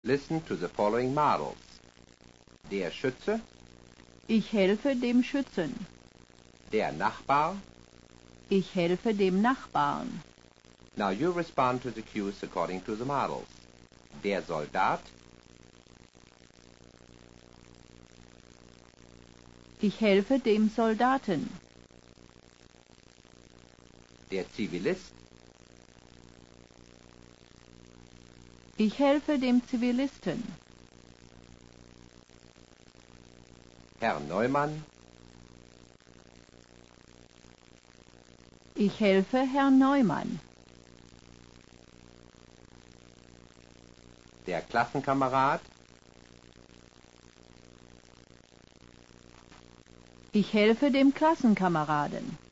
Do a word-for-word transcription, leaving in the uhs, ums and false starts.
Listen to the following models. Der Schütze, Ich helfe dem Schützen. der Nachbar. Ich helfe dem Nachbarn. Now you respond to the cues according to the models. Der Soldat, Ich helfe dem Soldaten. der Zivilist, Ich helfe dem Zivilisten. Herr Neumann, Ich helfe Herrn Neumann. der Klassenkamerad, Ich helfe dem Klassenkameraden.